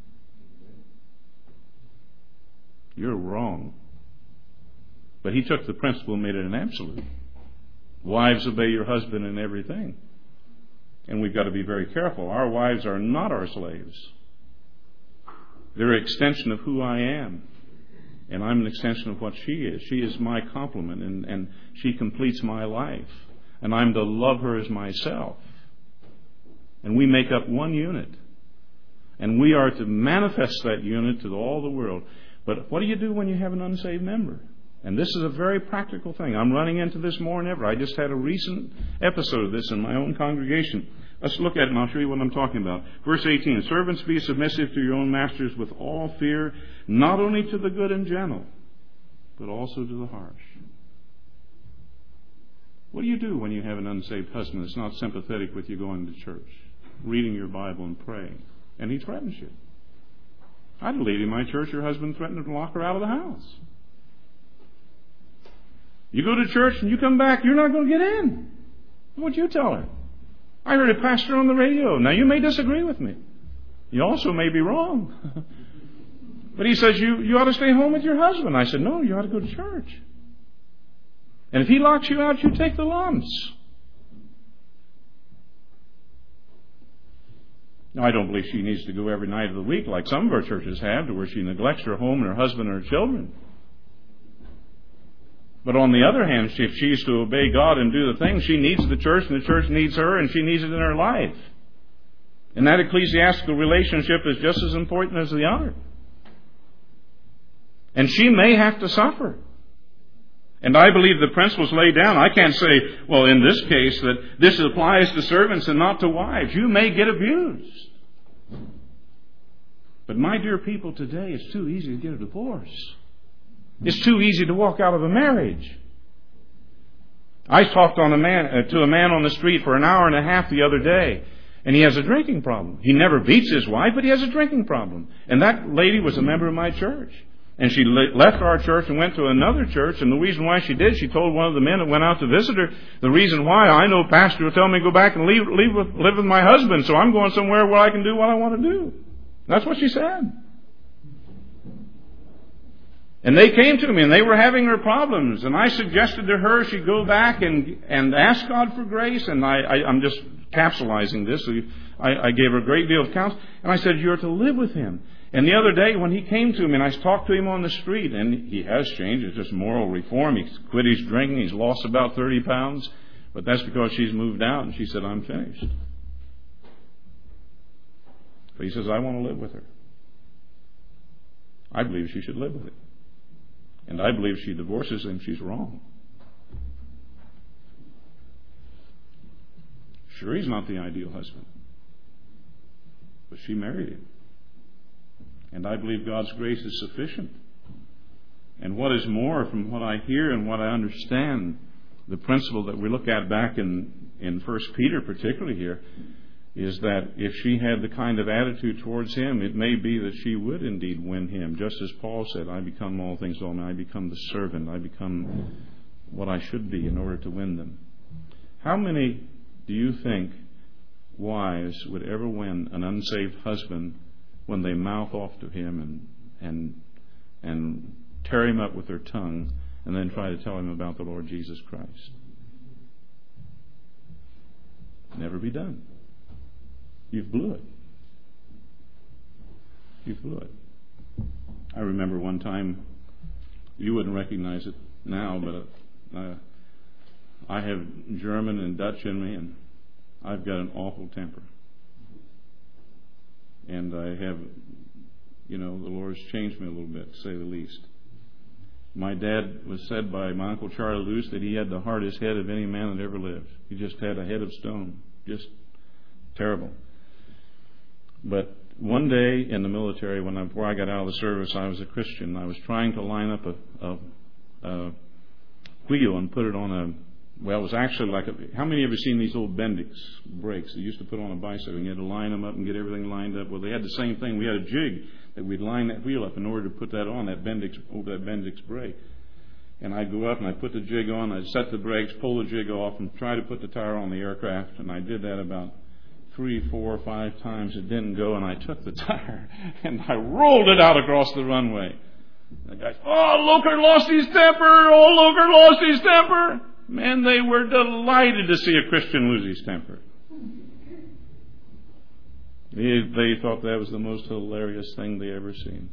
You're wrong. But he took the principle and made it an absolute. Wives, obey your husband in everything. And we've got to be very careful. Our wives are not our slaves. They're an extension of who I am. And I'm an extension of what she is. She is my complement, and she completes my life. And I'm to love her as myself. And we make up one unit. And we are to manifest that unit to all the world. But what do you do when you have an unsaved member? And this is a very practical thing. I'm running into this more than ever. I just had a recent episode of this in my own congregation. Let's look at it and I'll show you what I'm talking about. Verse 18, servants, be submissive to your own masters with all fear, not only to the good and gentle, but also to the harsh. What do you do when you have an unsaved husband that's not sympathetic with you going to church, reading your Bible and praying, and he threatens you? I had a lady in my church, her husband threatened to lock her out of the house. You go to church and you come back, you're not going to get in. What would you tell her? I heard a pastor on the radio. Now, you may disagree with me. You also may be wrong. But he says, you ought to stay home with your husband. I said, no, you ought to go to church. And if he locks you out, you take the lumps. Now, I don't believe she needs to go every night of the week like some of our churches have, to where she neglects her home and her husband and her children. But on the other hand, if she's to obey God and do the things, she needs the church and the church needs her, and she needs it in her life. And that ecclesiastical relationship is just as important as the other. And she may have to suffer. And I believe the principles laid down. I can't say, well, in this case, that this applies to servants and not to wives. You may get abused. But my dear people, today it's too easy to get a divorce. It's too easy to walk out of a marriage. I talked to a man on the street for an hour and a half the other day, and he has a drinking problem. He never beats his wife, but he has a drinking problem. And that lady was a member of my church. And she left our church and went to another church. And the reason why she did, she told one of the men that went out to visit her, the reason why, I know pastor will tell me to go back and live with my husband, so I'm going somewhere where I can do what I want to do. That's what she said. And they came to me and they were having their problems. And I suggested to her she go back and ask God for grace. And I'm just capsulizing this. So I gave her a great deal of counsel. And I said, you're to live with him. And the other day when he came to me and I talked to him on the street, and he has changed, it's just moral reform. He's quit his drinking, he's lost about 30 pounds, but that's because she's moved out, and she said, I'm finished. But he says, I want to live with her. I believe she should live with him. And I believe if she divorces him, she's wrong. Sure, he's not the ideal husband, but she married him. And I believe God's grace is sufficient. And what is more, from what I hear and what I understand, the principle that we look at back in 1 Peter particularly here, is that if she had the kind of attitude towards him, it may be that she would indeed win him. Just as Paul said, I become all things to all men. I become the servant. I become what I should be in order to win them. How many do you think wives would ever win an unsaved husband when they mouth off to him and tear him up with their tongue and then try to tell him about the Lord Jesus Christ? Never be done. You've blew it. You've blew it. I remember one time, you wouldn't recognize it now, but I have German and Dutch in me, and I've got an awful temper. And I have, the Lord's changed me a little bit, to say the least. My dad was said by my Uncle Charlie Luce that he had the hardest head of any man that ever lived. He just had a head of stone. Just terrible. But one day in the military, before I got out of the service, I was a Christian. I was trying to line up a wheel and put it on it was actually how many of you seen these old Bendix brakes they used to put on a bicycle? And you had to line them up and get everything lined up. Well, they had the same thing. We had a jig that we'd line that wheel up in order to put that on, over that Bendix brake. And I'd go up and I'd put the jig on, I'd set the brakes, pull the jig off, and try to put the tire on the aircraft. And I did that about 3, 4, 5 times. It didn't go, and I took the tire and I rolled it out across the runway. The guys, Loker lost his temper! Loker lost his temper! Man, they were delighted to see a Christian lose his temper. They thought that was the most hilarious thing they ever seen.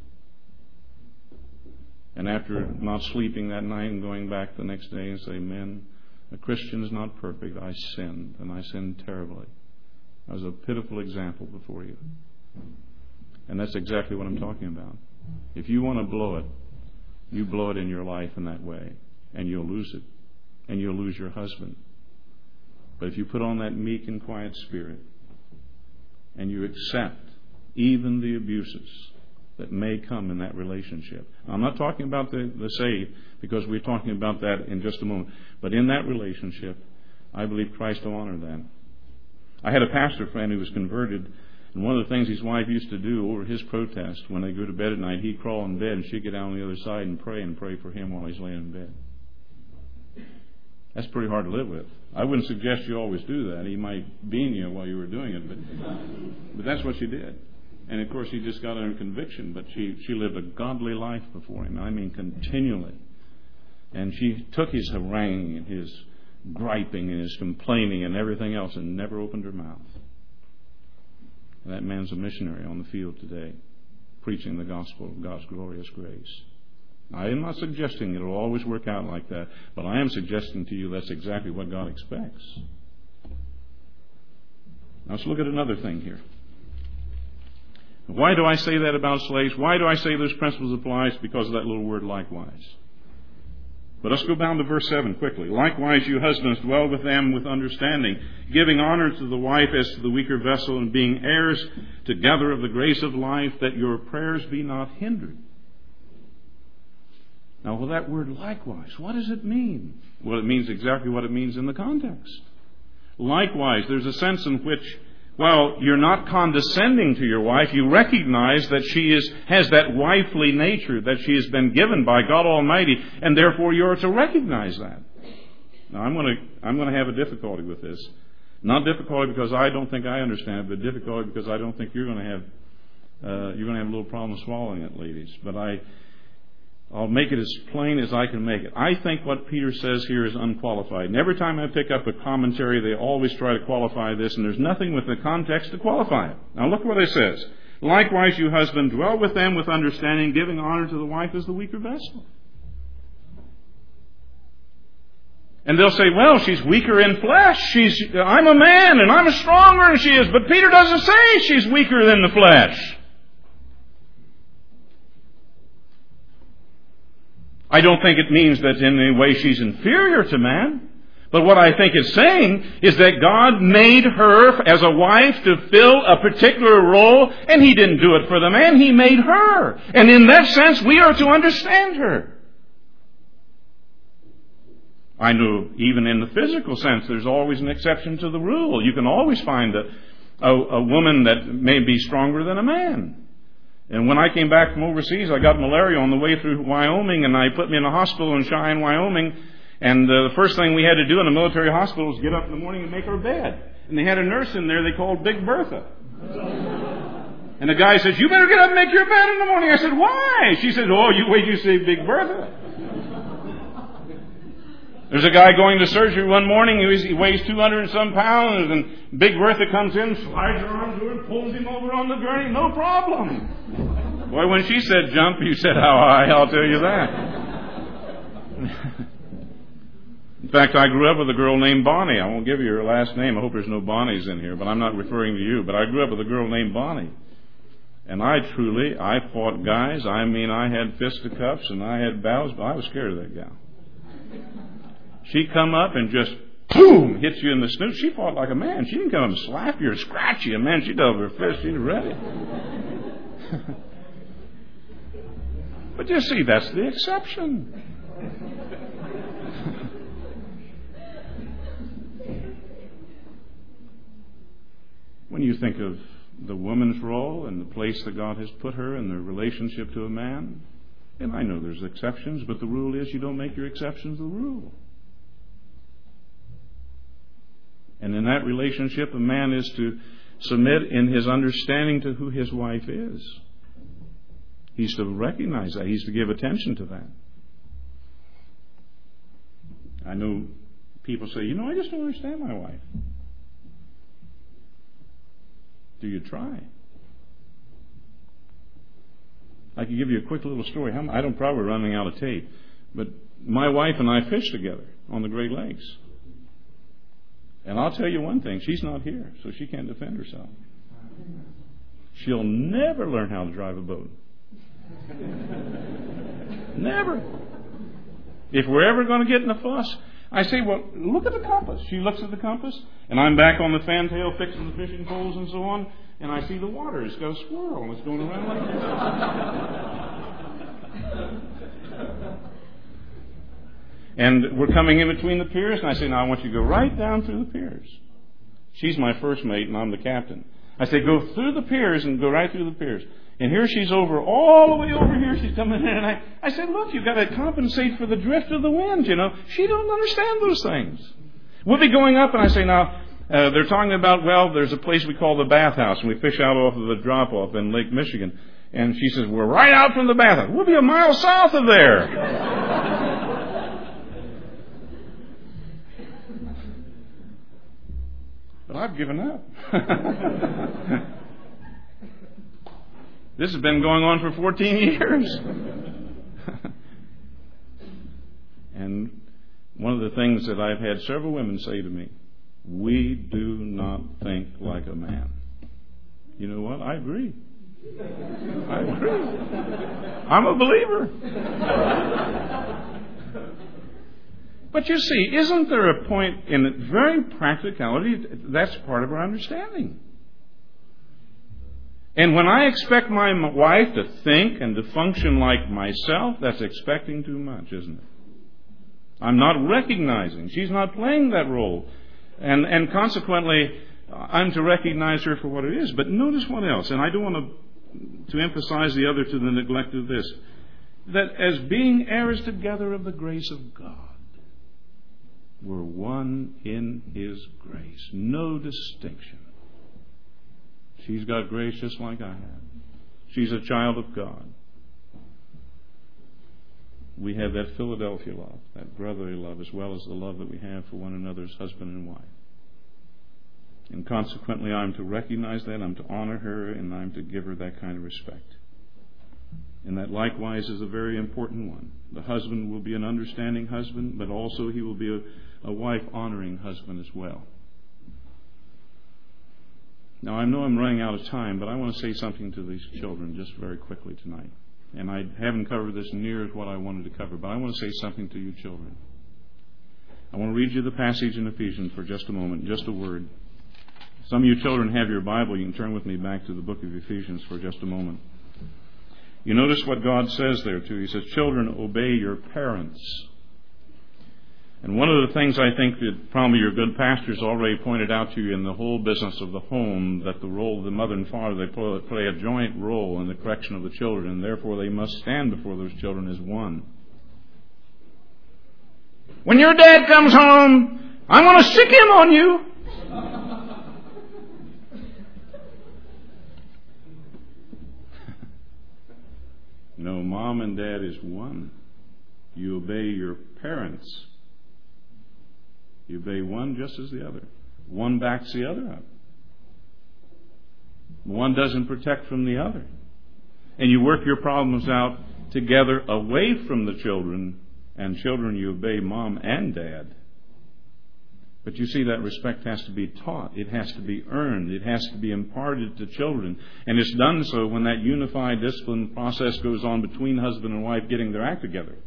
And after not sleeping that night and going back the next day and say, men, a Christian is not perfect. I sinned, and I sinned terribly. I was a pitiful example before you. And that's exactly what I'm talking about. If you want to blow it, you blow it in your life in that way, and you'll lose it. And you'll lose your husband. But if you put on that meek and quiet spirit, and you accept even the abuses that may come in that relationship. Now, I'm not talking about the saved, because we're talking about that in just a moment. But in that relationship, I believe Christ will honor that. I had a pastor friend who was converted, and one of the things his wife used to do over his protest, when they go to bed at night, he'd crawl in bed and she'd get down on the other side and pray for him while he's laying in bed. That's pretty hard to live with. I wouldn't suggest you always do that. He might bean you while you were doing it, but that's what she did. And of course, he just got under conviction, but she lived a godly life before him. I mean, continually. And she took his haranguing and his griping and his complaining and everything else and never opened her mouth. And that man's a missionary on the field today, preaching the gospel of God's glorious grace. I am not suggesting it will always work out like that, but I am suggesting to you that's exactly what God expects. Now let's look at another thing here. Why do I say that about slaves? Why do I say those principles apply? It's because of that little word likewise. But let's go down to verse 7 quickly. Likewise, you husbands, dwell with them with understanding, giving honor to the wife as to the weaker vessel, and being heirs together of the grace of life, that your prayers be not hindered. Now, well, that word likewise, what does it mean? Well, it means exactly what it means in the context. Likewise, there's a sense in which, well, you're not condescending to your wife. You recognize that she has that wifely nature that she has been given by God Almighty, and therefore you're to recognize that. Now, I'm going to have a difficulty with this. Not difficulty because I don't think I understand it, but difficulty because I don't think you're going to have a little problem swallowing it, ladies. But I'll make it as plain as I can make it. I think what Peter says here is unqualified. And every time I pick up a commentary, they always try to qualify this, and there's nothing with the context to qualify it. Now look what it says. Likewise, you husband, dwell with them with understanding, giving honor to the wife as the weaker vessel. And they'll say, well, she's weaker in flesh. I'm a man, and I'm stronger than she is. But Peter doesn't say she's weaker than the flesh. I don't think it means that in any way she's inferior to man. But what I think it's saying is that God made her as a wife to fill a particular role, and He didn't do it for the man. He made her. And in that sense, we are to understand her. I know even in the physical sense, there's always an exception to the rule. You can always find a woman that may be stronger than a man. And when I came back from overseas, I got malaria on the way through Wyoming, and I put me in a hospital in Cheyenne, Wyoming. And the first thing we had to do in a military hospital was get up in the morning and make our bed. And they had a nurse in there they called Big Bertha. And the guy says, you better get up and make your bed in the morning. I said, why? She said, oh, you wait till you see Big Bertha. There's a guy going to surgery one morning. He weighs 200 and some pounds, and Big Bertha comes in, slides her arms over, and pulls him over on the gurney. No problem. Boy, when she said jump, you said how high. I'll tell you that. In fact, I grew up with a girl named Bonnie. I won't give you her last name. I hope there's no Bonnies in here, but I'm not referring to you. But I grew up with a girl named Bonnie. And I fought guys. I mean, I had fisticuffs and I had bows, but I was scared of that gal. She'd come up and just, boom, hits you in the snoot. She fought like a man. She didn't come up and slap you or scratch you. Man, she'd have her fist. She's ready. But you see, that's the exception. When you think of the woman's role and the place that God has put her in the relationship to a man, and I know there's exceptions, but the rule is you don't make your exceptions the rule. And in that relationship, a man is to submit in his understanding to who his wife is. He's to recognize that. He's to give attention to that. I know people say, I just don't understand my wife. Do you try? I can give you a quick little story. I'm probably running out of tape. But my wife and I fished together on the Great Lakes. And I'll tell you one thing, she's not here, so she can't defend herself. She'll never learn how to drive a boat. Never. If we're ever going to get in a fuss, I say, well, look at the compass. She looks at the compass, and I'm back on the fantail fixing the fishing poles and so on, and I see the water. It's got a swirl, and it's going around like this. And we're coming in between the piers, and I say, now I want you to go right down through the piers. She's my first mate, and I'm the captain. I say, go through the piers and go right through the piers. And here she's all the way over here. She's coming in, and I said, look, you've got to compensate for the drift of the wind, She don't understand those things. We'll be going up, and I say, now, They're talking about, well, there's a place we call the bathhouse, and we fish out off of the drop-off in Lake Michigan. And she says, we're right out from the bathhouse. We'll be a mile south of there. But I've given up. This has been going on for 14 years. And one of the things that I've had several women say to me, we do not think like a man. You know what? I agree. I agree. I'm a believer. But you see, isn't there a point in very practicality that's part of our understanding? And when I expect my wife to think and to function like myself, that's expecting too much, isn't it? I'm not recognizing. She's not playing that role. And consequently, I'm to recognize her for what it is. But notice what else, and I don't want to emphasize the other to the neglect of this, that as being heirs together of the grace of God, we're one in His grace. No distinction. She's got grace just like I have. She's a child of God. We have that Philadelphia love, that brotherly love, as well as the love that we have for one another as husband and wife. And consequently, I'm to recognize that, I'm to honor her, and I'm to give her that kind of respect. And that likewise is a very important one. The husband will be an understanding husband, but also he will be a wife-honoring husband as well. Now, I know I'm running out of time, but I want to say something to these children just very quickly tonight. And I haven't covered this near as what I wanted to cover, but I want to say something to you children. I want to read you the passage in Ephesians for just a moment, just a word. Some of you children have your Bible. You can turn with me back to the book of Ephesians for just a moment. You notice what God says there too. He says, children, obey your parents. And one of the things I think that probably your good pastors already pointed out to you in the whole business of the home, that the role of the mother and father, they play a joint role in the correction of the children, and therefore they must stand before those children as one. When your dad comes home, I'm going to sick him on you. No, mom and dad is one. You obey your parents. You obey one just as the other. One backs the other up. One doesn't protect from the other. And you work your problems out together away from the children. And children, you obey mom and dad. But you see, that respect has to be taught. It has to be earned. It has to be imparted to children. And it's done so when that unified discipline process goes on between husband and wife getting their act together.